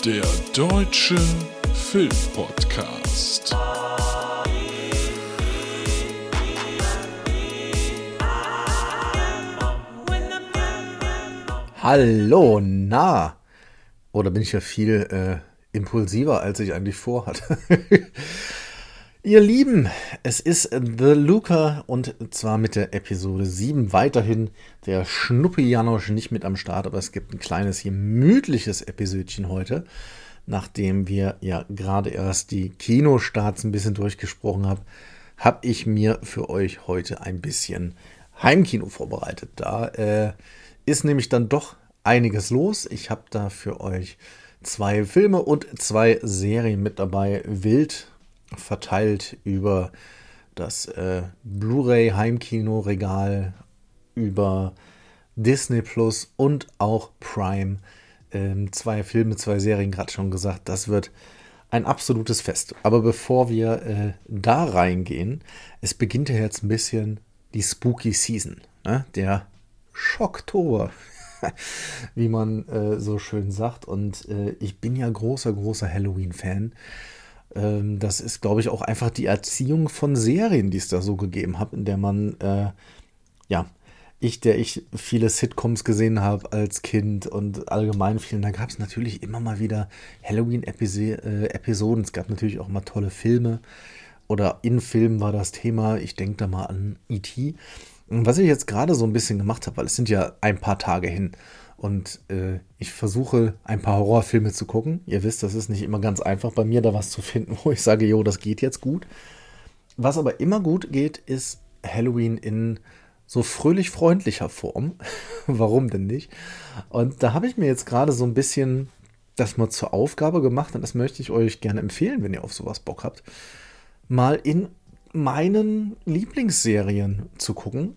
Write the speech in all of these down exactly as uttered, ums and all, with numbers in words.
Der Deutsche Filmpodcast. Hallo, na? Oder bin ich ja viel äh, impulsiver, als ich eigentlich vorhatte? Ihr Lieben, es ist The Luca und zwar mit der Episode sieben. Weiterhin der Schnuppi Janosch nicht mit am Start, aber es gibt ein kleines, gemütliches Episödchen heute, nachdem wir ja gerade erst die Kinostarts ein bisschen durchgesprochen haben, habe ich mir für euch heute ein bisschen Heimkino vorbereitet. Da äh, ist nämlich dann doch einiges los. Ich habe da für euch zwei Filme und zwei Serien mit dabei, wild verteilt über das äh, Blu-ray-Heimkino-Regal, über Disney Plus und auch Prime. Ähm, zwei Filme, zwei Serien, gerade schon gesagt. Das wird ein absolutes Fest. Aber bevor wir äh, da reingehen, es beginnt ja jetzt ein bisschen die Spooky Season, ne? Der Schocktober, wie man äh, so schön sagt. Und äh, ich bin ja großer, großer Halloween-Fan. Ähm, das ist, glaube ich, auch einfach die Erziehung von Serien, die es da so gegeben hat, in der man, äh, ja, ich, der ich viele Sitcoms gesehen habe als Kind und allgemein vielen, da gab es natürlich immer mal wieder Halloween-Episoden. Es gab natürlich auch mal tolle Filme oder in Filmen war das Thema. Ich denke da mal an E T Und was ich jetzt gerade so ein bisschen gemacht habe, weil es sind ja ein paar Tage hin und äh, ich versuche ein paar Horrorfilme zu gucken. Ihr wisst, das ist nicht immer ganz einfach bei mir, da was zu finden, wo ich sage, jo, das geht jetzt gut. Was aber immer gut geht, ist Halloween in so fröhlich-freundlicher Form. Warum denn nicht? Und da habe ich mir jetzt gerade so ein bisschen das mal zur Aufgabe gemacht und das möchte ich euch gerne empfehlen, wenn ihr auf sowas Bock habt, mal in meinen Lieblingsserien zu gucken,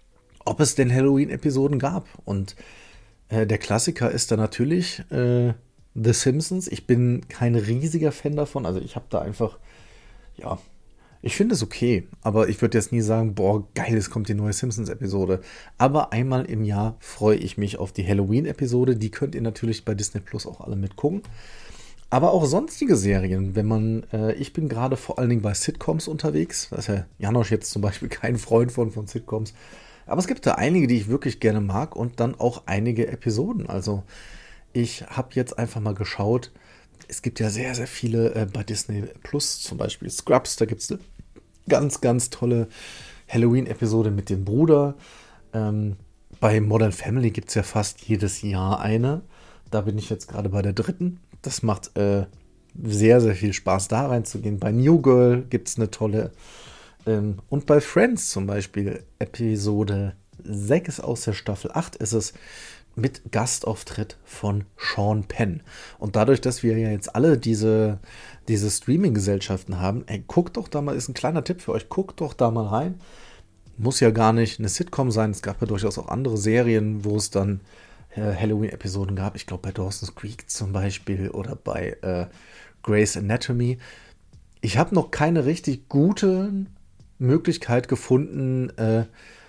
ob es denn Halloween-Episoden gab. Und äh, der Klassiker ist da natürlich äh, The Simpsons. Ich bin kein riesiger Fan davon, also ich habe da einfach, ja, ich finde es okay, aber ich würde jetzt nie sagen, boah, geil, es kommt die neue Simpsons-Episode. Aber einmal im Jahr freue ich mich auf die Halloween-Episode. Die könnt ihr natürlich bei Disney Plus auch alle mitgucken. Aber auch sonstige Serien, wenn man, äh, ich bin gerade vor allen Dingen bei Sitcoms unterwegs. Da ist ja Janosch jetzt zum Beispiel kein Freund von, von Sitcoms. Aber es gibt da einige, die ich wirklich gerne mag und dann auch einige Episoden. Also ich habe jetzt einfach mal geschaut, es gibt ja sehr, sehr viele äh, bei Disney Plus, zum Beispiel Scrubs, da gibt es eine ganz, ganz tolle Halloween-Episode mit dem Bruder. Ähm, bei Modern Family gibt es ja fast jedes Jahr eine. Da bin ich jetzt gerade bei der dritten. Das macht äh, sehr, sehr viel Spaß, da reinzugehen. Bei New Girl gibt es eine tolle. Ähm, und bei Friends zum Beispiel, Episode sechs aus der Staffel acht ist es, mit Gastauftritt von Sean Penn. Und dadurch, dass wir ja jetzt alle diese, diese Streaming-Gesellschaften haben, ey, guckt doch da mal, ist ein kleiner Tipp für euch, guckt doch da mal rein. Muss ja gar nicht eine Sitcom sein, es gab ja durchaus auch andere Serien, wo es dann äh, Halloween-Episoden gab. Ich glaube bei Dawson's Creek zum Beispiel oder bei äh, Grey's Anatomy. Ich habe noch keine richtig gute Möglichkeit gefunden, äh,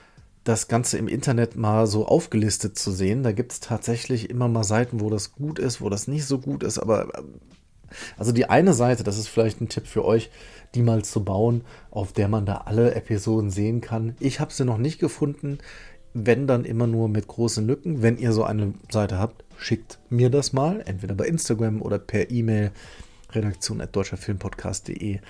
das Ganze im Internet mal so aufgelistet zu sehen. Da gibt es tatsächlich immer mal Seiten, wo das gut ist, wo das nicht so gut ist. Aber also die eine Seite, das ist vielleicht ein Tipp für euch, die mal zu bauen, auf der man da alle Episoden sehen kann. Ich habe sie noch nicht gefunden. Wenn, dann immer nur mit großen Lücken. Wenn ihr so eine Seite habt, schickt mir das mal. Entweder bei Instagram oder per E-Mail redaktion at deutscherfilmpodcast punkt de.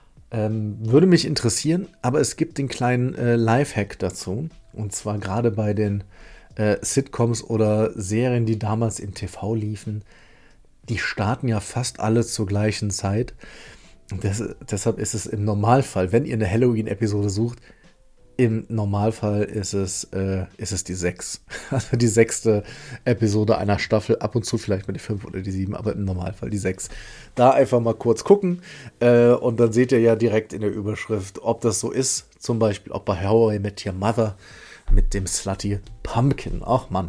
Ähm, würde mich interessieren, aber es gibt den kleinen äh, Lifehack dazu. Und zwar gerade bei den äh, Sitcoms oder Serien, die damals im T V liefen. Die starten ja fast alle zur gleichen Zeit. Und das, deshalb ist es im Normalfall, wenn ihr eine Halloween-Episode sucht, im Normalfall ist es, äh, ist es die sechs. Also die sechste Episode einer Staffel. Ab und zu vielleicht mal die fünf oder die sieben, aber im Normalfall die sechs. Da einfach mal kurz gucken. Äh, und dann seht ihr ja direkt in der Überschrift, ob das so ist. Zum Beispiel auch bei How I Met Your Mother mit dem Slutty Pumpkin. Ach Mann.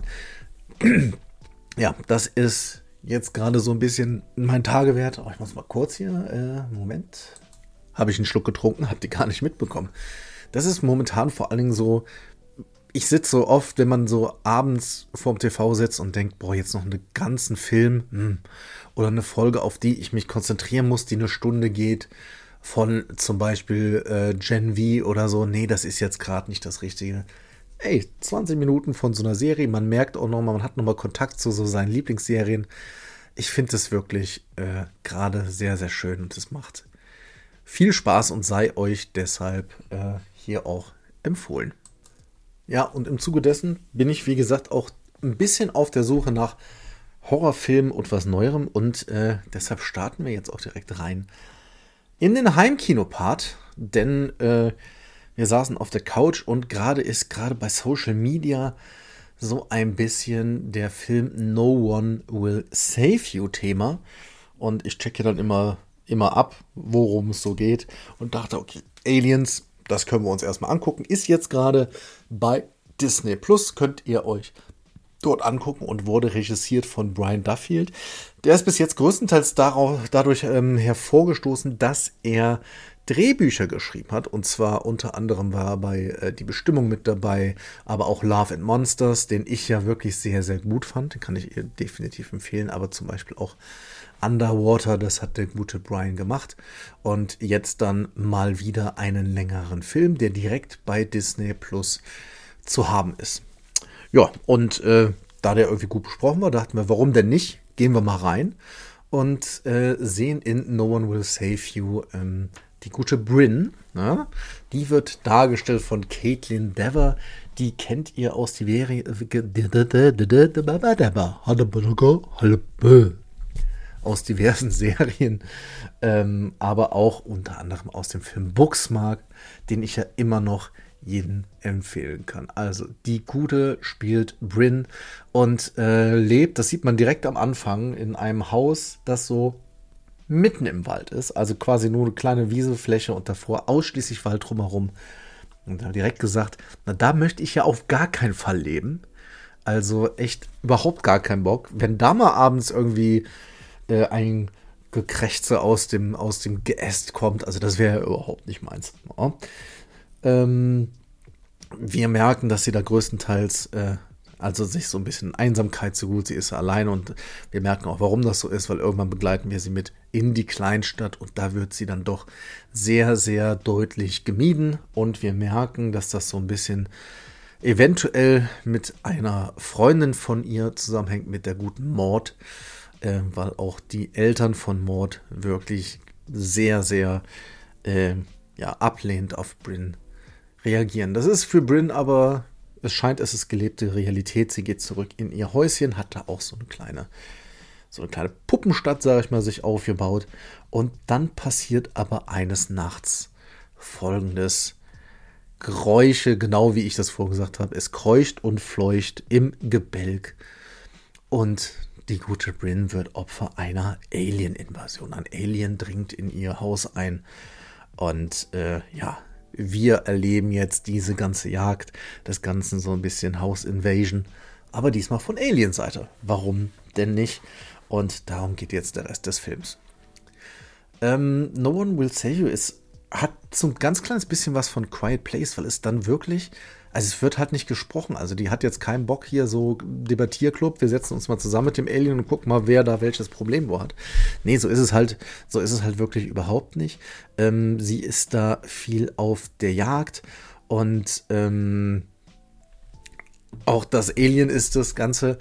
Ja, das ist jetzt gerade so ein bisschen mein Tagewert. Oh, ich muss mal kurz hier. Äh, Moment. Habe ich einen Schluck getrunken? Habt ihr gar nicht mitbekommen. Das ist momentan vor allen Dingen so ich sitze so oft, wenn man so abends vorm T V sitzt und denkt, boah, jetzt noch einen ganzen Film hm, oder eine Folge, auf die ich mich konzentrieren muss, die eine Stunde geht, von zum Beispiel äh, Gen V oder so. Nee, das ist jetzt gerade nicht das Richtige. Ey, zwanzig Minuten von so einer Serie, man merkt auch nochmal, man hat nochmal Kontakt zu so seinen Lieblingsserien. Ich finde es wirklich äh, gerade sehr, sehr schön und es macht viel Spaß und sei euch deshalb äh, hier auch empfohlen. Ja, und im Zuge dessen bin ich, wie gesagt, auch ein bisschen auf der Suche nach Horrorfilmen und was Neuerem und äh, deshalb starten wir jetzt auch direkt rein in den Heimkino-Part, denn äh, wir saßen auf der Couch und gerade ist gerade bei Social Media so ein bisschen der Film No One Will Save You Thema und ich checke dann immer, immer ab, worum es so geht und dachte, okay, Aliens, das können wir uns erstmal angucken. Ist jetzt gerade bei Disney Plus, könnt ihr euch dort angucken und wurde regissiert von Brian Duffield. Der ist bis jetzt größtenteils darauf, dadurch ähm, hervorgestoßen, dass er Drehbücher geschrieben hat. Und zwar unter anderem war er bei äh, Die Bestimmung mit dabei, aber auch Love and Monsters, den ich ja wirklich sehr, sehr gut fand. Den kann ich ihr definitiv empfehlen, aber zum Beispiel auch Underwater, das hat der gute Brian gemacht. Und jetzt dann mal wieder einen längeren Film, der direkt bei Disney Plus zu haben ist. Ja, und äh, da der irgendwie gut besprochen war, dachten wir, warum denn nicht? Gehen wir mal rein und äh, sehen in No One Will Save You ähm, die gute Brynn. Ne? Die wird dargestellt von Caitlin Dever. Die kennt ihr aus die Serie aus diversen Serien, ähm, aber auch unter anderem aus dem Film Booksmart, den ich ja immer noch jeden empfehlen kann. Also die Gute spielt Brynn und äh, lebt, das sieht man direkt am Anfang, in einem Haus, das so mitten im Wald ist, also quasi nur eine kleine Wiesefläche und davor ausschließlich Wald drumherum. Und da direkt gesagt, na da möchte ich ja auf gar keinen Fall leben. Also echt überhaupt gar keinen Bock. Wenn da mal abends irgendwie äh, ein Gekrächze aus dem, aus dem Geäst kommt, also das wäre ja überhaupt nicht meins. Ja. Ähm, wir merken, dass sie da größtenteils äh, also sich so ein bisschen Einsamkeit so gut, sie ist alleine und wir merken auch, warum das so ist, weil irgendwann begleiten wir sie mit in die Kleinstadt und da wird sie dann doch sehr, sehr deutlich gemieden und wir merken, dass das so ein bisschen eventuell mit einer Freundin von ihr zusammenhängt, mit der guten Maud, äh, weil auch die Eltern von Maud wirklich sehr, sehr äh, ja, ablehnend auf Brynn reagieren. Das ist für Brynn aber, es scheint, es ist gelebte Realität. Sie geht zurück in ihr Häuschen, hat da auch so eine kleine, so eine kleine Puppenstadt, sage ich mal, sich aufgebaut. Und dann passiert aber eines Nachts Folgendes. Geräusche, genau wie ich das vorgesagt habe. Es keucht und fleucht im Gebälk. Und die gute Brynn wird Opfer einer Alien-Invasion. Ein Alien dringt in ihr Haus ein. Und äh, ja, wir erleben jetzt diese ganze Jagd, das Ganze so ein bisschen House Invasion, aber diesmal von Alien-Seite. Warum denn nicht? Und darum geht jetzt der Rest des Films. Ähm, No One Will Save You ist, hat so ein ganz kleines bisschen was von Quiet Place, weil es dann wirklich, also es wird halt nicht gesprochen, also die hat jetzt keinen Bock hier so Debattierclub, wir setzen uns mal zusammen mit dem Alien und gucken mal, wer da welches Problem wo hat. Nee, so ist es halt, so ist es halt wirklich überhaupt nicht. Ähm, sie ist da viel auf der Jagd und ähm, auch das Alien ist das Ganze,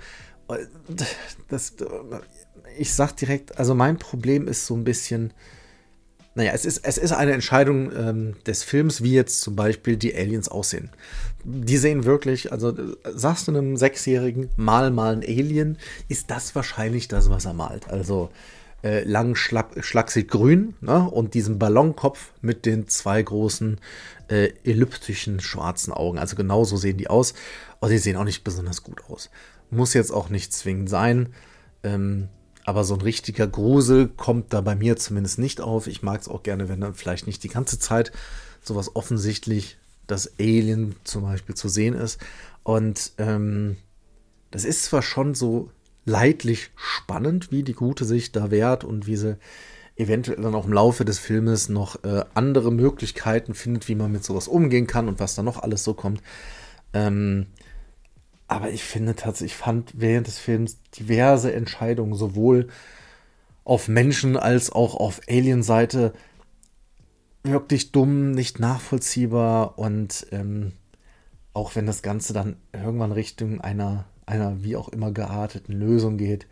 das, ich sag direkt, also mein Problem ist so ein bisschen, naja, es ist, es ist eine Entscheidung ähm, des Films, wie jetzt zum Beispiel die Aliens aussehen. Die sehen wirklich, also sagst du einem Sechsjährigen, mal mal ein Alien, ist das wahrscheinlich das, was er malt. Also äh, lang, schlapp, schlaksig grün, ne? Und diesen Ballonkopf mit den zwei großen äh, elliptischen schwarzen Augen. Also genau so sehen die aus. Und die sehen auch nicht besonders gut aus. Muss jetzt auch nicht zwingend sein. Ähm, Aber so ein richtiger Grusel kommt da bei mir zumindest nicht auf. Ich mag es auch gerne, wenn dann vielleicht nicht die ganze Zeit sowas offensichtlich, das Alien zum Beispiel zu sehen ist. Und ähm, das ist zwar schon so leidlich spannend, wie die Gute sich da wehrt und wie sie eventuell dann auch im Laufe des Filmes noch äh, andere Möglichkeiten findet, wie man mit sowas umgehen kann und was da noch alles so kommt. Ähm, aber ich finde tatsächlich, ich fand während des Films diverse Entscheidungen, sowohl auf Menschen- als auch auf Alien-Seite, wirklich dumm, nicht nachvollziehbar und ähm, auch wenn das Ganze dann irgendwann Richtung einer, einer wie auch immer gearteten Lösung geht.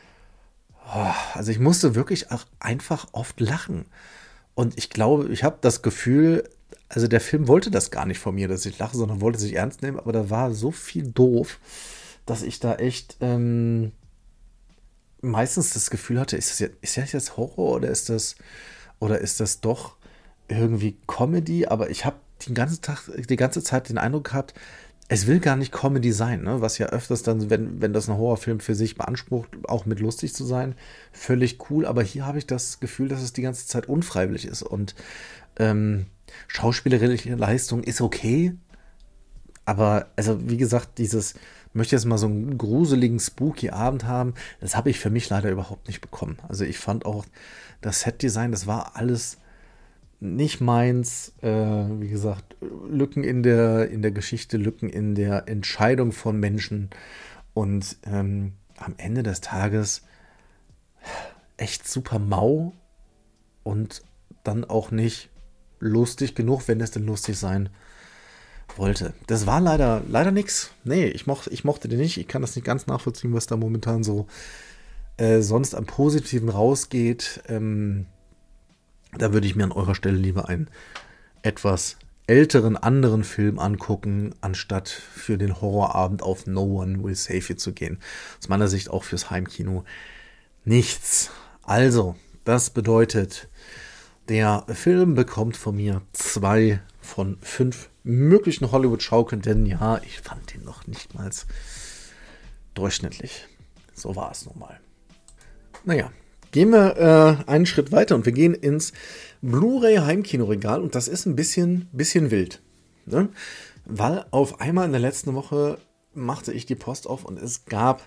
Oh, also ich musste wirklich auch einfach oft lachen. Und ich glaube, ich habe das Gefühl, also der Film wollte das gar nicht von mir, dass ich lache, sondern wollte sich ernst nehmen, aber da war so viel doof, dass ich da echt ähm, meistens das Gefühl hatte, ist das jetzt, ist das jetzt Horror oder ist das, oder ist das doch irgendwie Comedy? Aber ich habe den ganzen Tag, die ganze Zeit den Eindruck gehabt, es will gar nicht Comedy sein, ne? Was ja öfters dann, wenn, wenn das ein Horrorfilm für sich beansprucht, auch mit lustig zu sein, völlig cool. Aber hier habe ich das Gefühl, dass es die ganze Zeit unfreiwillig ist. Und ähm, schauspielerische Leistung ist okay, aber also wie gesagt, dieses, ich möchte jetzt mal so einen gruseligen, spooky Abend haben, das habe ich für mich leider überhaupt nicht bekommen. Also ich fand auch das Setdesign, das war alles nicht meins. Äh, wie gesagt, Lücken in der, in der Geschichte, Lücken in der Entscheidung von Menschen und ähm, am Ende des Tages echt super mau und dann auch nicht lustig genug, wenn es denn lustig sein wollte. Das war leider, leider nix. Nee, ich mochte, ich mochte den nicht. Ich kann das nicht ganz nachvollziehen, was da momentan so äh, sonst am Positiven rausgeht. Ähm, da würde ich mir an eurer Stelle lieber einen etwas älteren, anderen Film angucken, anstatt für den Horrorabend auf No One Will Save You zu gehen. Aus meiner Sicht auch fürs Heimkino nichts. Also, das bedeutet, der Film bekommt von mir zwei von fünf möglichen Hollywood-Schaukeln, denn ja, ich fand den noch nicht mal durchschnittlich. So war es nun mal. Naja, gehen wir äh, einen Schritt weiter und wir gehen ins Blu-ray-Heimkinoregal und das ist ein bisschen, bisschen wild. Ne? Weil auf einmal in der letzten Woche machte ich die Post auf und es gab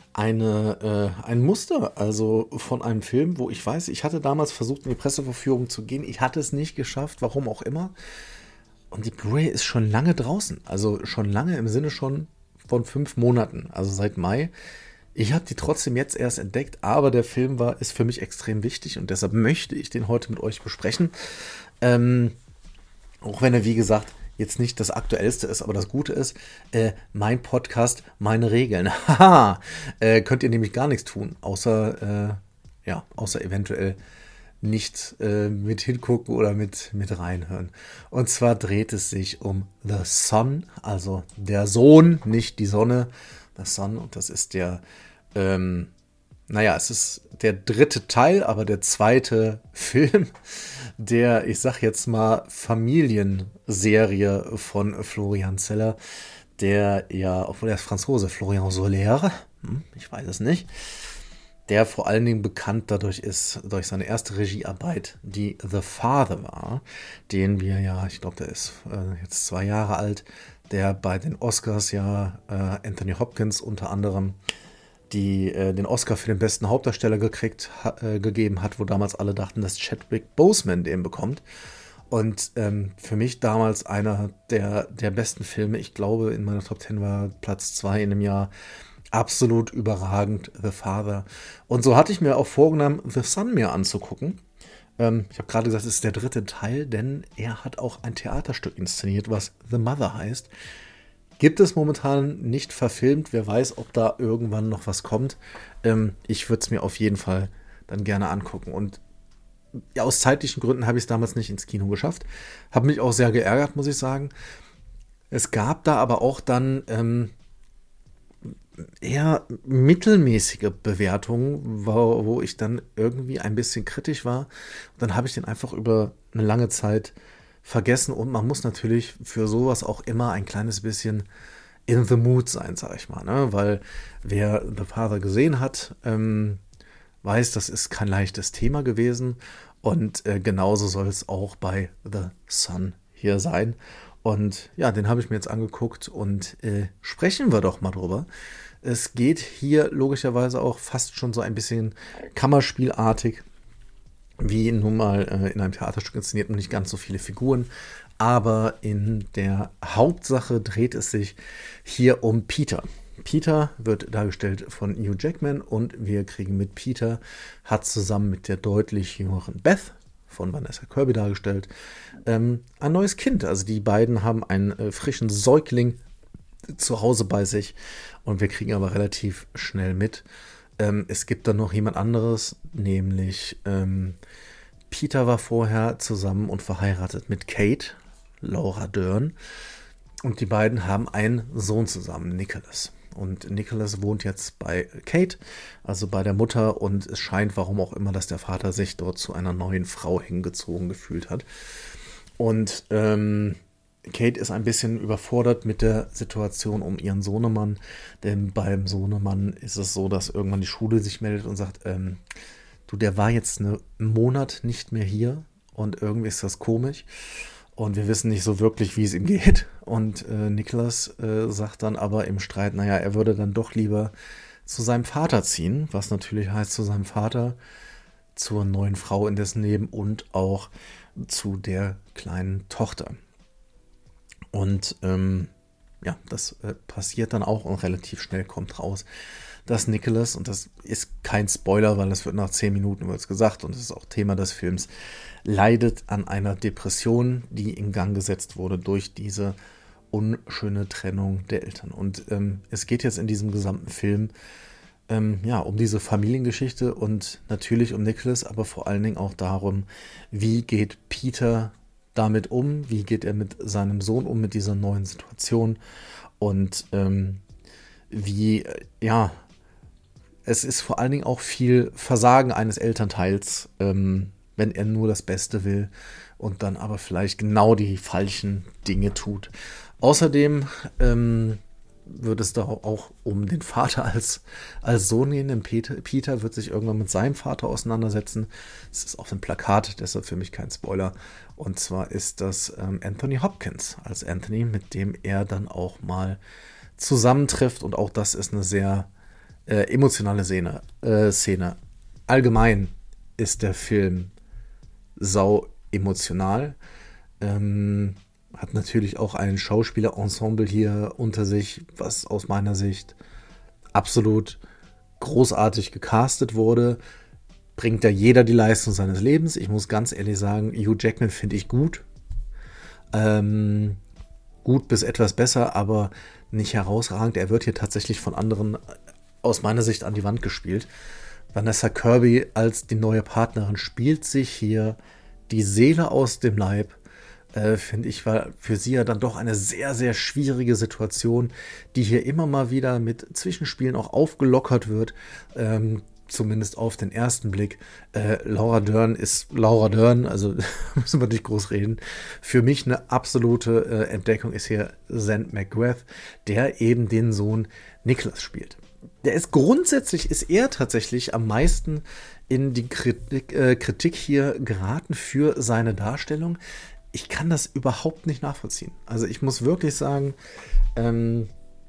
eine, äh, ein Muster, also von einem Film, wo ich weiß, ich hatte damals versucht, in die Presseverführung zu gehen. Ich hatte es nicht geschafft, warum auch immer. Und die Blu-ray ist schon lange draußen. Also schon lange im Sinne schon von fünf Monaten, also seit Mai. Ich habe die trotzdem jetzt erst entdeckt, aber der Film war, ist für mich extrem wichtig und deshalb möchte ich den heute mit euch besprechen. Ähm, auch wenn er, wie gesagt, jetzt nicht das Aktuellste ist, aber das Gute ist, äh, mein Podcast, meine Regeln. Haha, äh, könnt ihr nämlich gar nichts tun, außer, äh, ja, außer eventuell nicht äh, mit hingucken oder mit, mit reinhören. Und zwar dreht es sich um The Son, also der Sohn, nicht die Sonne, The Son. Und das ist der, ähm, naja, es ist der dritte Teil, aber der zweite Film der, ich sag jetzt mal, Familienserie von Florian Zeller, der ja, obwohl er ist Franzose, Florian Soler, hm, ich weiß es nicht, der vor allen Dingen bekannt dadurch ist, durch seine erste Regiearbeit, die The Father war, den wir ja, ich glaube, der ist äh, jetzt zwei Jahre alt, der bei den Oscars ja äh, Anthony Hopkins unter anderem die äh, den Oscar für den besten Hauptdarsteller gekriegt, ha, äh, gegeben hat, wo damals alle dachten, dass Chadwick Boseman den bekommt. Und ähm, für mich damals einer der, der besten Filme, ich glaube, in meiner Top zehn war Platz zwei in dem Jahr, absolut überragend, The Father. Und so hatte ich mir auch vorgenommen, The Son mir anzugucken. Ähm, ich habe gerade gesagt, es ist der dritte Teil, denn er hat auch ein Theaterstück inszeniert, was The Mother heißt. Gibt es momentan nicht verfilmt. Wer weiß, ob da irgendwann noch was kommt. Ähm, ich würde es mir auf jeden Fall dann gerne angucken. Und ja, aus zeitlichen Gründen habe ich es damals nicht ins Kino geschafft. Habe mich auch sehr geärgert, muss ich sagen. Es gab da aber auch dann ähm, eher mittelmäßige Bewertungen, wo, wo ich dann irgendwie ein bisschen kritisch war. Und dann habe ich den einfach über eine lange Zeit vergessen und man muss natürlich für sowas auch immer ein kleines bisschen in the mood sein, sag ich mal, ne? Weil wer The Father gesehen hat, ähm, weiß, das ist kein leichtes Thema gewesen und äh, genauso soll es auch bei The Son hier sein. Und ja, den habe ich mir jetzt angeguckt und äh, sprechen wir doch mal drüber. Es geht hier logischerweise auch fast schon so ein bisschen Kammerspielartig wie nun mal äh, in einem Theaterstück inszeniert und nicht ganz so viele Figuren. Aber in der Hauptsache dreht es sich hier um Peter. Peter wird dargestellt von Hugh Jackman und wir kriegen mit, Peter hat zusammen mit der deutlich jüngeren Beth, von Vanessa Kirby dargestellt, ähm, ein neues Kind. Also die beiden haben einen äh, frischen Säugling zu Hause bei sich und wir kriegen aber relativ schnell mit, ähm, es gibt dann noch jemand anderes, nämlich ähm, Peter war vorher zusammen und verheiratet mit Kate, Laura Dern, und die beiden haben einen Sohn zusammen, Nicholas. Und Nicholas wohnt jetzt bei Kate, also bei der Mutter, und es scheint, warum auch immer, dass der Vater sich dort zu einer neuen Frau hingezogen gefühlt hat. Und ähm, Kate ist ein bisschen überfordert mit der Situation um ihren Sohnemann, denn beim Sohnemann ist es so, dass irgendwann die Schule sich meldet und sagt, ähm, du, der war jetzt einen Monat nicht mehr hier und irgendwie ist das komisch. Und wir wissen nicht so wirklich, wie es ihm geht. Und äh, Nicholas äh, sagt dann aber im Streit, naja, er würde dann doch lieber zu seinem Vater ziehen, was natürlich heißt zu seinem Vater, zur neuen Frau in dessen Leben und auch zu der kleinen Tochter. Und ähm, ja, das äh, passiert dann auch und relativ schnell kommt raus, dass Nicholas, und das ist kein Spoiler, weil das wird nach zehn Minuten wird's gesagt und das ist auch Thema des Films, leidet an einer Depression, die in Gang gesetzt wurde durch diese unschöne Trennung der Eltern. Und ähm, es geht jetzt in diesem gesamten Film ähm, ja, um diese Familiengeschichte und natürlich um Nicholas, aber vor allen Dingen auch darum, wie geht Peter damit um, wie geht er mit seinem Sohn um, mit dieser neuen Situation und ähm, wie, ja, es ist vor allen Dingen auch viel Versagen eines Elternteils, ähm, wenn er nur das Beste will und dann aber vielleicht genau die falschen Dinge tut. Außerdem ähm, wird es da auch um den Vater als, als Sohn gehen, denn Peter, Peter wird sich irgendwann mit seinem Vater auseinandersetzen. Es ist auf dem Plakat, deshalb für mich kein Spoiler. Und zwar ist das ähm, Anthony Hopkins als Anthony, mit dem er dann auch mal zusammentrifft. Und auch das ist eine sehr äh, emotionale Szene, äh, Szene. Allgemein ist der Film sau emotional. Ähm, hat natürlich auch ein Schauspielerensemble hier unter sich, was aus meiner Sicht absolut großartig gecastet wurde. Bringt da jeder die Leistung seines Lebens. Ich muss ganz ehrlich sagen, Hugh Jackman finde ich gut. Ähm, gut bis etwas besser, aber nicht herausragend. Er wird hier tatsächlich von anderen aus meiner Sicht an die Wand gespielt. Vanessa Kirby als die neue Partnerin spielt sich hier die Seele aus dem Leib. Äh, finde ich, war für sie ja dann doch eine sehr, sehr schwierige Situation, die hier immer mal wieder mit Zwischenspielen auch aufgelockert wird. Ähm, zumindest auf den ersten Blick. Äh, Laura Dern ist Laura Dern, also müssen wir nicht groß reden. Für mich eine absolute äh, Entdeckung ist hier Zen McGrath, der eben den Sohn Nicholas spielt. Der ist grundsätzlich, ist er tatsächlich am meisten in die Kritik, äh, Kritik hier geraten für seine Darstellung. Ich kann das überhaupt nicht nachvollziehen. Also ich muss wirklich sagen, ähm,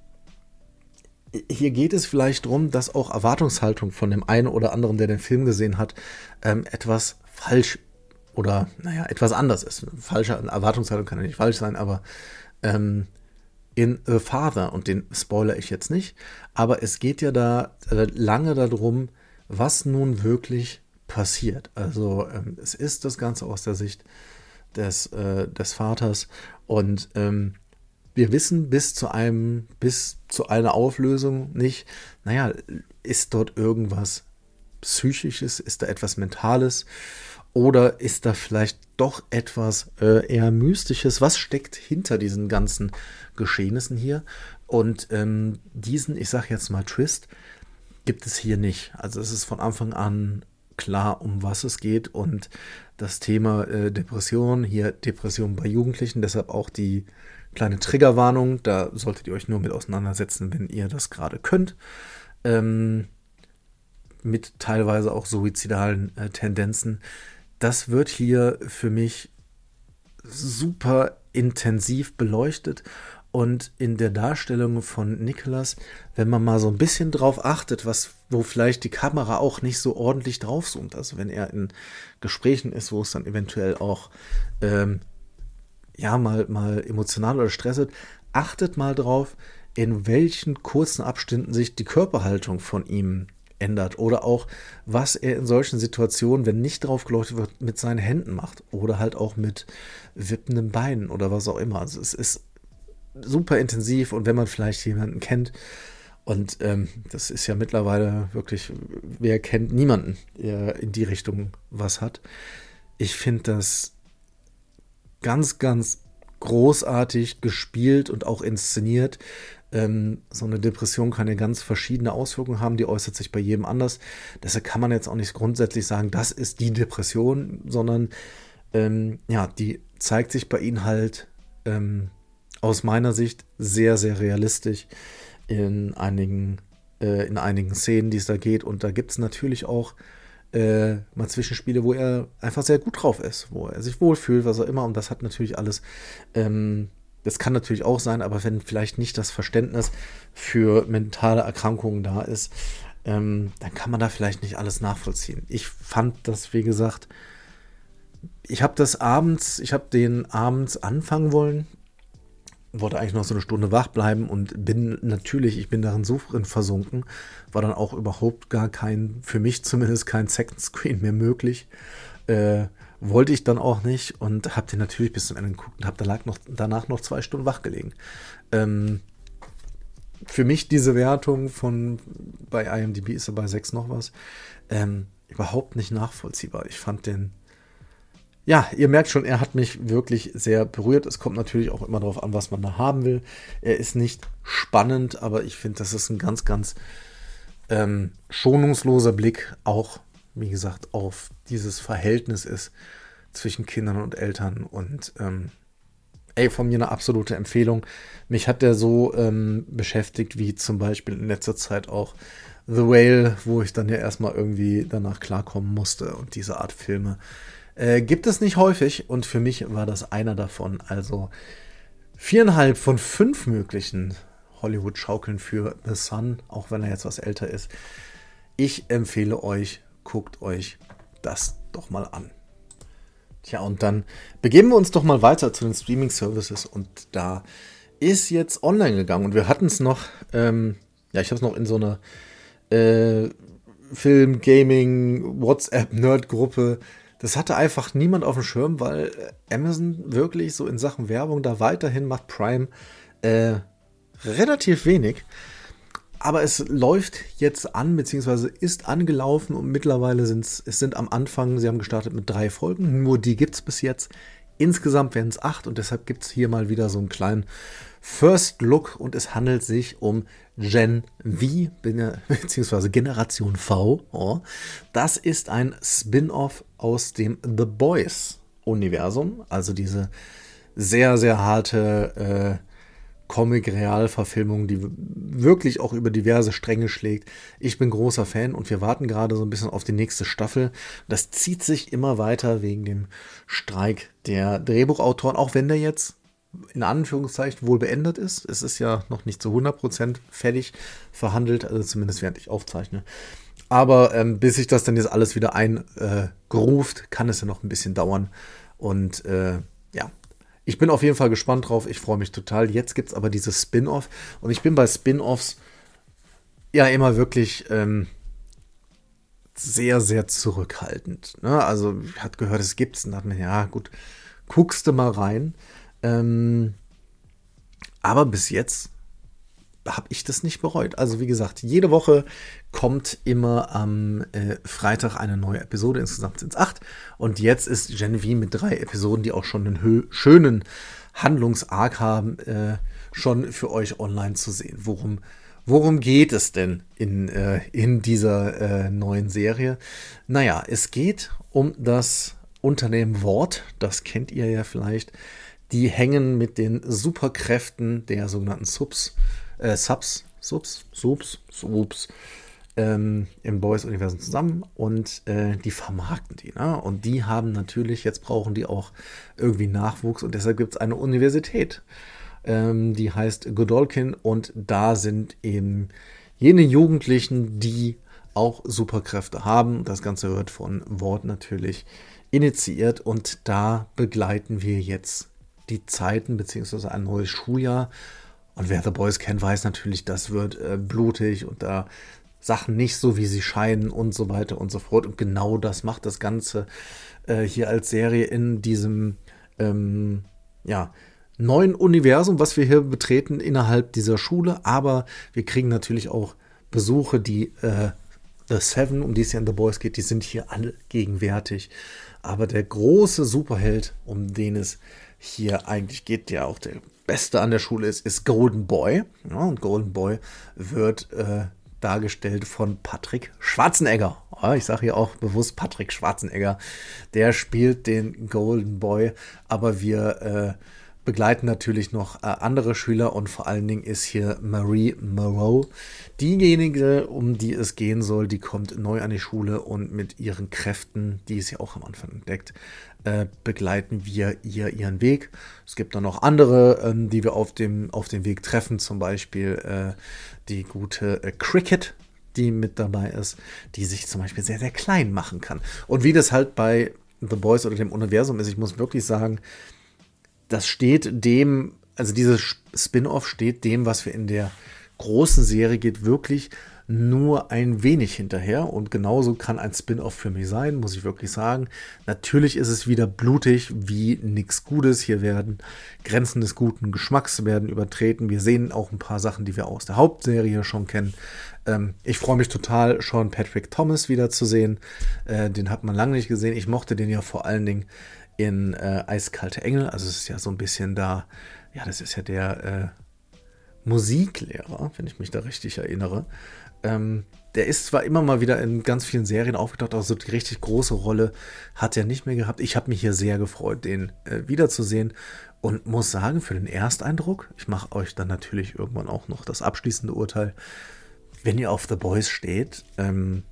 hier geht es vielleicht darum, dass auch Erwartungshaltung von dem einen oder anderen, der den Film gesehen hat, ähm, etwas falsch oder, naja, etwas anders ist. Falsche Erwartungshaltung kann ja nicht falsch sein, aber ähm, in The Father, und den spoilere ich jetzt nicht, aber es geht ja da äh, lange darum, was nun wirklich passiert. Also ähm, es ist das Ganze aus der Sicht des, äh, des Vaters und ähm, wir wissen bis zu einem, bis zu einer Auflösung nicht, naja, ist dort irgendwas Psychisches, ist da etwas Mentales oder ist da vielleicht doch etwas äh, eher Mystisches? Was steckt hinter diesen ganzen Geschehnissen hier? Und ähm, diesen, ich sage jetzt mal Twist, gibt es hier nicht. Also es ist von Anfang an klar, um was es geht und das Thema äh, Depression, hier Depression bei Jugendlichen, deshalb auch die kleine Triggerwarnung, da solltet ihr euch nur mit auseinandersetzen, wenn ihr das gerade könnt. Ähm, mit teilweise auch suizidalen äh, Tendenzen. Das wird hier für mich super intensiv beleuchtet Und in der Darstellung von Nicholas, wenn man mal so ein bisschen drauf achtet, was, wo vielleicht die Kamera auch nicht so ordentlich draufzoomt, also wenn er in Gesprächen ist, wo es dann eventuell auch ähm, ja mal, mal emotional oder stresset, achtet mal drauf, in welchen kurzen Abständen sich die Körperhaltung von ihm ändert oder auch, was er in solchen Situationen, wenn nicht drauf geleuchtet wird, mit seinen Händen macht oder halt auch mit wippenden Beinen oder was auch immer. Also es ist super intensiv und wenn man vielleicht jemanden kennt, und ähm, das ist ja mittlerweile wirklich, wer kennt niemanden, der in die Richtung was hat. Ich finde das ganz, ganz großartig gespielt und auch inszeniert. Ähm, so eine Depression kann ja ganz verschiedene Auswirkungen haben, die äußert sich bei jedem anders. Deshalb kann man jetzt auch nicht grundsätzlich sagen, das ist die Depression, sondern ähm, ja, die zeigt sich bei ihnen halt ähm, aus meiner Sicht sehr, sehr realistisch in einigen, äh, in einigen Szenen, die es da geht. Und da gibt es natürlich auch äh, mal Zwischenspiele, wo er einfach sehr gut drauf ist, wo er sich wohlfühlt, was auch immer. Und das hat natürlich alles, ähm, das kann natürlich auch sein, aber wenn vielleicht nicht das Verständnis für mentale Erkrankungen da ist, ähm, dann kann man da vielleicht nicht alles nachvollziehen. Ich fand das, wie gesagt, ich habe das abends, ich habe den abends anfangen wollen, wollte eigentlich noch so eine Stunde wach bleiben und bin natürlich, ich bin darin so drin versunken, war dann auch überhaupt gar kein, für mich zumindest kein Second Screen mehr möglich. Äh, wollte ich dann auch nicht und habe den natürlich bis zum Ende geguckt und habe danach noch, danach noch zwei Stunden wach gelegen. Ähm, für mich diese Wertung von, bei I M D B ist er bei sechs noch was, ähm, überhaupt nicht nachvollziehbar. Ich fand den, ja, ihr merkt schon, er hat mich wirklich sehr berührt. Es kommt natürlich auch immer darauf an, was man da haben will. Er ist nicht spannend, aber ich finde, das ist ein ganz, ganz ähm, schonungsloser Blick auch, wie gesagt, auf dieses Verhältnis ist zwischen Kindern und Eltern. Und ähm, ey, von mir eine absolute Empfehlung. Mich hat der so ähm, beschäftigt, wie zum Beispiel in letzter Zeit auch The Whale, wo ich dann ja erstmal irgendwie danach klarkommen musste und diese Art Filme. Äh, gibt es nicht häufig und für mich war das einer davon. Also viereinhalb von fünf möglichen Hollywood-Schaukeln für The Son, auch wenn er jetzt was älter ist. Ich empfehle euch, guckt euch das doch mal an. Tja, und dann begeben wir uns doch mal weiter zu den Streaming-Services und da ist jetzt online gegangen und wir hatten es noch, ähm, ja, ich habe es noch in so einer äh, Film-, Gaming-, WhatsApp-Nerd-Gruppe. Das hatte einfach niemand auf dem Schirm, weil Amazon wirklich so in Sachen Werbung da weiterhin macht, Prime äh, relativ wenig. Aber es läuft jetzt an, beziehungsweise ist angelaufen und mittlerweile sind es sind am Anfang, sie haben gestartet mit drei Folgen, nur die gibt es bis jetzt. Insgesamt werden es acht und deshalb gibt es hier mal wieder so einen kleinen First Look und es handelt sich um Gen V, beziehungsweise Generation V. Oh. Das ist ein Spin-off aus dem The Boys-Universum, also diese sehr, sehr harte äh, Comic-Real-Verfilmung, die wirklich auch über diverse Stränge schlägt. Ich bin großer Fan und wir warten gerade so ein bisschen auf die nächste Staffel. Das zieht sich immer weiter wegen dem Streik der Drehbuchautoren, auch wenn der jetzt in Anführungszeichen wohl beendet ist. Es ist ja noch nicht zu hundert Prozent fertig verhandelt, also zumindest während ich aufzeichne. Aber ähm, bis sich das dann jetzt alles wieder eingeruft, äh, kann es ja noch ein bisschen dauern. Und äh, ja, ich bin auf jeden Fall gespannt drauf. Ich freue mich total. Jetzt gibt es aber dieses Spin-Off. Und ich bin bei Spin-Offs ja immer wirklich ähm, sehr, sehr zurückhaltend. Ne? Also ich hatte gehört, es gibt es. Und dachte mir, ja gut, guckst du mal rein. Ähm, aber bis jetzt habe ich das nicht bereut. Also wie gesagt, jede Woche kommt immer am äh, Freitag eine neue Episode. Insgesamt sind es acht. Und jetzt ist Gen V mit drei Episoden, die auch schon einen hö- schönen Handlungsarc haben, äh, schon für euch online zu sehen. Worum, worum geht es denn in, äh, in dieser äh, neuen Serie? Naja, es geht um das Unternehmen Vought. Das kennt ihr ja vielleicht. Die hängen mit den Superkräften der sogenannten Subs, äh, Subs, Subs, Subs, Subs ähm, im Boys-Universum zusammen und äh, die vermarkten die. Ne? Und die haben natürlich, jetzt brauchen die auch irgendwie Nachwuchs und deshalb gibt es eine Universität. Ähm, die heißt Godolkin und da sind eben jene Jugendlichen, die auch Superkräfte haben. Das Ganze wird von Vought natürlich initiiert und da begleiten wir jetzt die Zeiten beziehungsweise ein neues Schuljahr. Und wer The Boys kennt, weiß natürlich, das wird äh, blutig und da Sachen nicht so, wie sie scheinen und so weiter und so fort. Und genau das macht das Ganze äh, hier als Serie in diesem ähm, ja, neuen Universum, was wir hier betreten innerhalb dieser Schule. Aber wir kriegen natürlich auch Besuche, die äh, The Seven, um die es ja in The Boys geht, die sind hier alle gegenwärtig. Aber der große Superheld, um den es hier eigentlich geht, der auch der Beste an der Schule ist, ist Golden Boy. Ja, und Golden Boy wird äh, dargestellt von Patrick Schwarzenegger. Ja, ich sage hier auch bewusst Patrick Schwarzenegger. Der spielt den Golden Boy, aber wir äh, begleiten natürlich noch äh, andere Schüler und vor allen Dingen ist hier Marie Moreau diejenige, um die es gehen soll. Die kommt neu an die Schule und mit ihren Kräften, die ist ja auch am Anfang entdeckt, äh, begleiten wir ihr ihren Weg. Es gibt dann noch andere, ähm, die wir auf dem, auf dem Weg treffen, zum Beispiel äh, die gute äh, Cricket, die mit dabei ist, die sich zum Beispiel sehr, sehr klein machen kann. Und wie das halt bei The Boys oder dem Universum ist, ich muss wirklich sagen, das steht dem, also dieses Spin-off steht dem, was wir in der großen Serie geht, wirklich nur ein wenig hinterher. Und genauso kann ein Spin-off für mich sein, muss ich wirklich sagen. Natürlich ist es wieder blutig wie nichts Gutes. Hier werden Grenzen des guten Geschmacks werden übertreten. Wir sehen auch ein paar Sachen, die wir aus der Hauptserie schon kennen. Ähm, ich freue mich total, Sean Patrick Thomas wiederzusehen. Äh, den hat man lange nicht gesehen. Ich mochte den ja vor allen Dingen in äh, Eiskalte Engel, also es ist ja so ein bisschen da, ja, das ist ja der äh, Musiklehrer, wenn ich mich da richtig erinnere. Ähm, der ist zwar immer mal wieder in ganz vielen Serien aufgetaucht, aber so die richtig große Rolle hat er nicht mehr gehabt. Ich habe mich hier sehr gefreut, den äh, wiederzusehen und muss sagen, für den Ersteindruck, ich mache euch dann natürlich irgendwann auch noch das abschließende Urteil, wenn ihr auf The Boys steht, ähm,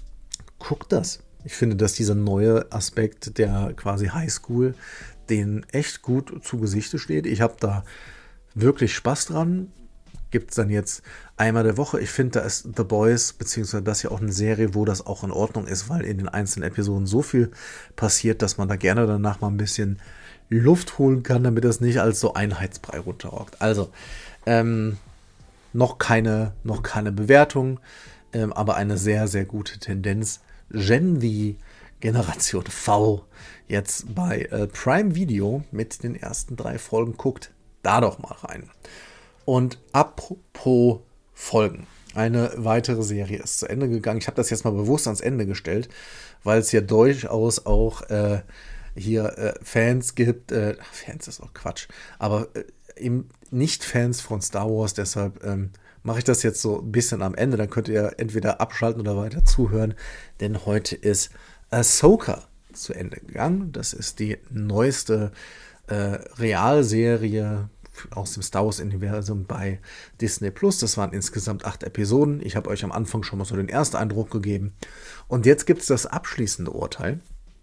guckt das. Ich finde, dass dieser neue Aspekt der quasi Highschool den echt gut zu Gesichte steht. Ich habe da wirklich Spaß dran. Gibt es dann jetzt einmal der Woche. Ich finde, da ist The Boys, beziehungsweise das ja auch eine Serie, wo das auch in Ordnung ist, weil in den einzelnen Episoden so viel passiert, dass man da gerne danach mal ein bisschen Luft holen kann, damit das nicht als so Einheitsbrei runterrockt. Also, ähm, noch keine, noch keine Bewertung, ähm, aber eine sehr, sehr gute Tendenz. Gen V, Generation V, jetzt bei äh, Prime Video mit den ersten drei Folgen. Guckt da doch mal rein. Und apropos Folgen. Eine weitere Serie ist zu Ende gegangen. Ich habe das jetzt mal bewusst ans Ende gestellt, weil es ja durchaus auch äh, hier äh, Fans gibt. Äh, Fans ist auch Quatsch. Aber äh, eben nicht Fans von Star Wars. Deshalb ähm, mache ich das jetzt so ein bisschen am Ende. Dann könnt ihr entweder abschalten oder weiter zuhören. Denn heute ist Ahsoka zu Ende gegangen. Das ist die neueste äh, Realserie aus dem Star Wars-Universum bei Disney Plus. Das waren insgesamt acht Episoden. Ich habe euch am Anfang schon mal so den ersten Eindruck gegeben. Und jetzt gibt es das abschließende Urteil.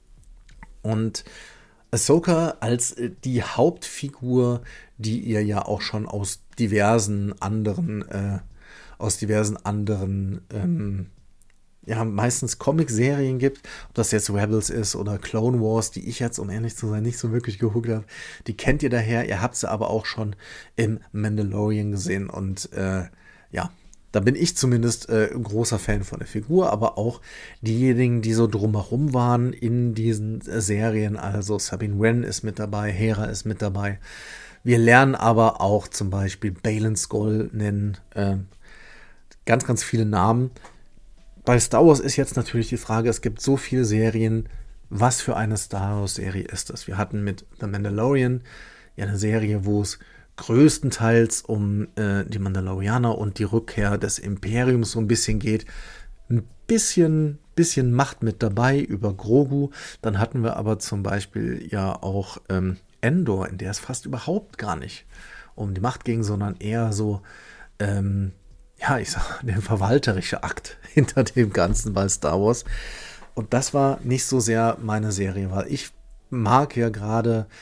Und Ahsoka als die Hauptfigur, die ihr ja auch schon aus diversen anderen, äh, aus diversen anderen, ähm, ja, meistens Comic-Serien gibt, ob das jetzt Rebels ist oder Clone Wars, die ich jetzt, um ehrlich zu sein, nicht so wirklich geguckt habe. Die kennt ihr daher, ihr habt sie aber auch schon im Mandalorian gesehen und äh, ja, da bin ich zumindest äh, ein großer Fan von der Figur, aber auch diejenigen, die so drumherum waren in diesen äh, Serien, also Sabine Wren ist mit dabei, Hera ist mit dabei. Wir lernen aber auch zum Beispiel Baylan Skoll nennen, äh, ganz, ganz viele Namen. Bei Star Wars ist jetzt natürlich die Frage, es gibt so viele Serien, was für eine Star Wars-Serie ist das? Wir hatten mit The Mandalorian ja eine Serie, wo es größtenteils um äh, die Mandalorianer und die Rückkehr des Imperiums so ein bisschen geht. Ein bisschen, bisschen Macht mit dabei über Grogu. Dann hatten wir aber zum Beispiel ja auch ähm, Endor, in der es fast überhaupt gar nicht um die Macht ging, sondern eher so ähm, ja, ich sag, der verwalterische Akt hinter dem Ganzen bei Star Wars. Und das war nicht so sehr meine Serie, weil ich mag ja gerade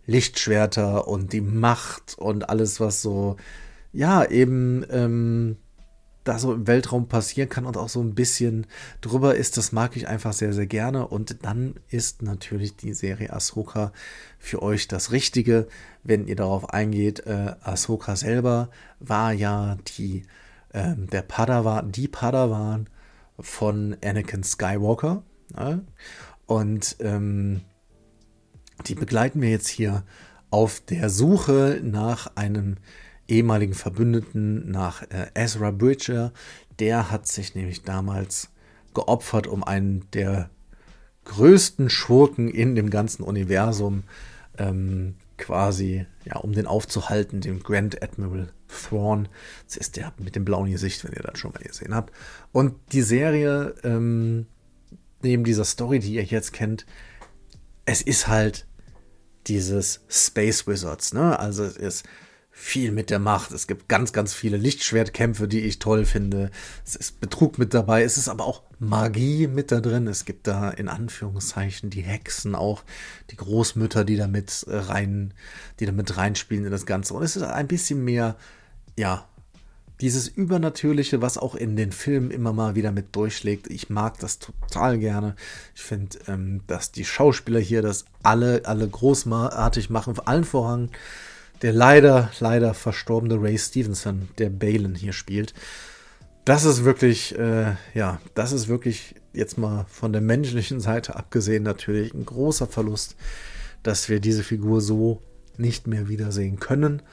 Lichtschwerter und die Macht und alles, was so, ja, eben ähm, da so im Weltraum passieren kann und auch so ein bisschen drüber ist, das mag ich einfach sehr, sehr gerne. Und dann ist natürlich die Serie Ahsoka für euch das Richtige, wenn ihr darauf eingeht. Äh, Ahsoka selber war ja die, äh, der Padawan, die Padawan von Anakin Skywalker. Ne? Und ähm, die begleiten wir jetzt hier auf der Suche nach einem ehemaligen Verbündeten, nach äh, Ezra Bridger. Der hat sich nämlich damals geopfert, um einen der größten Schurken in dem ganzen Universum ähm, quasi, ja, um den aufzuhalten, dem Grand Admiral Thrawn. Das ist der mit dem blauen Gesicht, wenn ihr das schon mal gesehen habt. Und die Serie, ähm, neben dieser Story, die ihr jetzt kennt, es ist halt dieses Space Wizards, ne? Also es ist viel mit der Macht. Es gibt ganz, ganz viele Lichtschwertkämpfe, die ich toll finde. Es ist Betrug mit dabei. Es ist aber auch Magie mit da drin. Es gibt da in Anführungszeichen die Hexen, auch die Großmütter, die damit rein, die damit reinspielen in das Ganze. Und es ist ein bisschen mehr, ja, dieses Übernatürliche, was auch in den Filmen immer mal wieder mit durchschlägt. Ich mag das total gerne. Ich finde, ähm, dass die Schauspieler hier das alle, alle großartig machen. Vor allen voran der leider, leider verstorbene Ray Stevenson, der Balin hier spielt. Das ist wirklich, äh, ja, das ist wirklich jetzt mal von der menschlichen Seite abgesehen natürlich ein großer Verlust, dass wir diese Figur so nicht mehr wiedersehen können.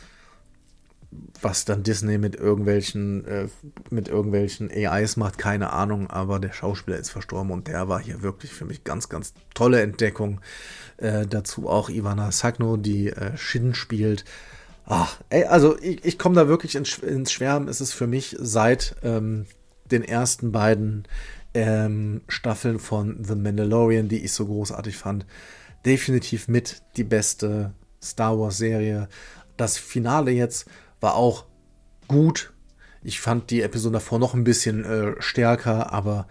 Was dann Disney mit irgendwelchen, äh, mit irgendwelchen A Is macht, keine Ahnung, aber der Schauspieler ist verstorben und der war hier wirklich für mich ganz, ganz tolle Entdeckung. Äh, dazu auch Ivana Sagno, die äh, Shin spielt. Ach, ey, also ich, ich komme da wirklich ins, ins Schwärmen. Es ist für mich seit ähm, den ersten beiden ähm, Staffeln von The Mandalorian, die ich so großartig fand, definitiv mit die beste Star Wars Serie. Das Finale jetzt war auch gut. Ich fand die Episode davor noch ein bisschen äh, stärker, aber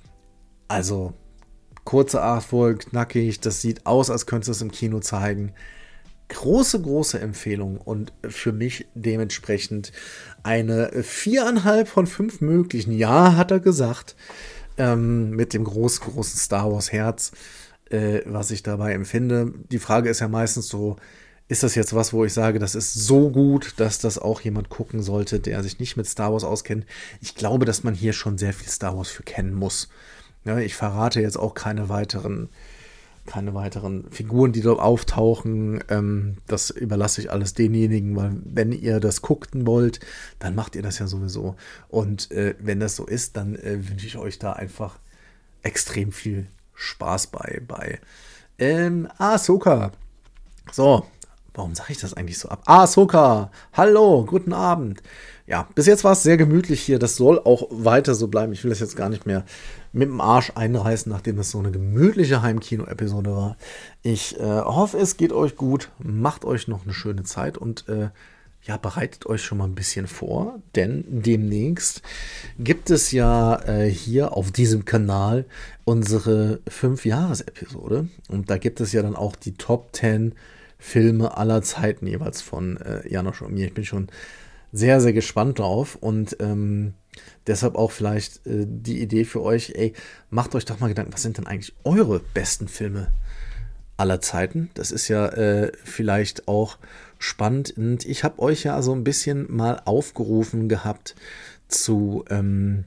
also kurze Artwork, knackig, das sieht aus, als könnte es im Kino zeigen. Große, große Empfehlung und für mich dementsprechend eine viereinhalb von fünf möglichen. Ja, hat er gesagt, ähm, mit dem großen, großen Star Wars Herz, äh, was ich dabei empfinde. Die Frage ist ja meistens so, ist das jetzt was, wo ich sage, das ist so gut, dass das auch jemand gucken sollte, der sich nicht mit Star Wars auskennt? Ich glaube, dass man hier schon sehr viel Star Wars für kennen muss. Ja, ich verrate jetzt auch keine weiteren, keine weiteren Figuren, die dort auftauchen. Ähm, das überlasse ich alles denjenigen, weil wenn ihr das gucken wollt, dann macht ihr das ja sowieso. Und äh, wenn das so ist, dann äh, wünsche ich euch da einfach extrem viel Spaß bei. bei ähm, Ahsoka. So. Warum sage ich das eigentlich so ab? Ah, Ahsoka, hallo, guten Abend. Ja, bis jetzt war es sehr gemütlich hier. Das soll auch weiter so bleiben. Ich will das jetzt gar nicht mehr mit dem Arsch einreißen, nachdem das so eine gemütliche Heimkino-Episode war. Ich äh, hoffe, es geht euch gut. Macht euch noch eine schöne Zeit und äh, ja, bereitet euch schon mal ein bisschen vor, denn demnächst gibt es ja äh, hier auf diesem Kanal unsere fünf-Jahres-Episode. Und da gibt es ja dann auch die Top zehn Filme aller Zeiten jeweils von äh, Janosch und mir. Ich bin schon sehr, sehr gespannt drauf und ähm, deshalb auch vielleicht äh, die Idee für euch, ey, macht euch doch mal Gedanken, was sind denn eigentlich eure besten Filme aller Zeiten? Das ist ja äh, vielleicht auch spannend und ich habe euch ja so ein bisschen mal aufgerufen gehabt zu, ähm,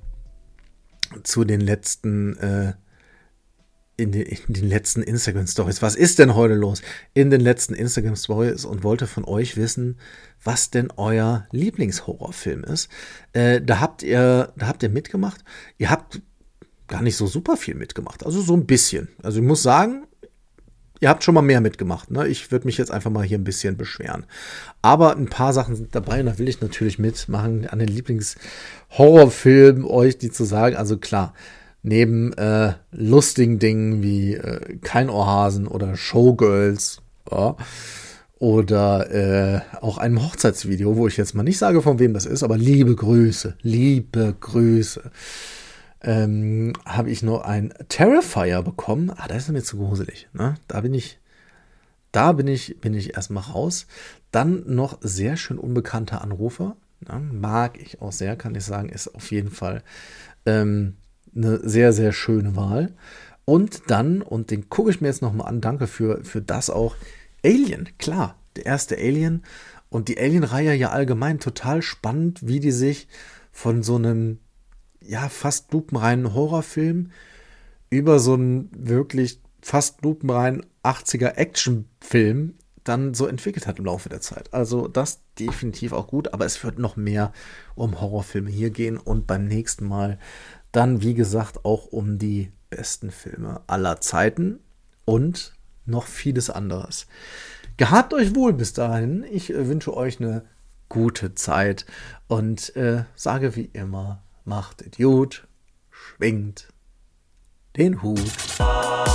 zu den letzten äh, In den, in den letzten Instagram-Stories. Was ist denn heute los? In den letzten Instagram-Stories und wollte von euch wissen, was denn euer Lieblingshorrorfilm ist. Äh, da habt ihr, da habt ihr mitgemacht. Ihr habt gar nicht so super viel mitgemacht. Also so ein bisschen. Also ich muss sagen, ihr habt schon mal mehr mitgemacht. Ne? Ich würde mich jetzt einfach mal hier ein bisschen beschweren. Aber ein paar Sachen sind dabei und da will ich natürlich mitmachen, an den Lieblingshorrorfilmen euch die zu sagen. Also klar, neben äh, lustigen Dingen wie äh, Kein Ohrhasen oder Showgirls ja, oder äh, auch einem Hochzeitsvideo, wo ich jetzt mal nicht sage, von wem das ist, aber liebe Grüße, liebe Grüße, ähm, habe ich noch ein Terrifier bekommen. Ah, da ist er mir zu gruselig. Ne? Da bin ich, Da bin ich, bin ich erstmal raus. Dann noch sehr schön unbekannter Anrufer. Ja, mag ich auch sehr, kann ich sagen, ist auf jeden Fall ähm, eine sehr, sehr schöne Wahl. Und dann, und den gucke ich mir jetzt nochmal an, danke für, für das auch, Alien, klar, der erste Alien und die Alien-Reihe ja allgemein total spannend, wie die sich von so einem, ja, fast lupenreinen Horrorfilm über so einen wirklich fast lupenreinen achtziger Actionfilm dann so entwickelt hat im Laufe der Zeit. Also das definitiv auch gut, aber es wird noch mehr um Horrorfilme hier gehen und beim nächsten Mal dann, wie gesagt, auch um die besten Filme aller Zeiten und noch vieles anderes. Gehabt euch wohl bis dahin. Ich äh, wünsche euch eine gute Zeit und äh, sage wie immer, macht es gut, schwingt den Hut.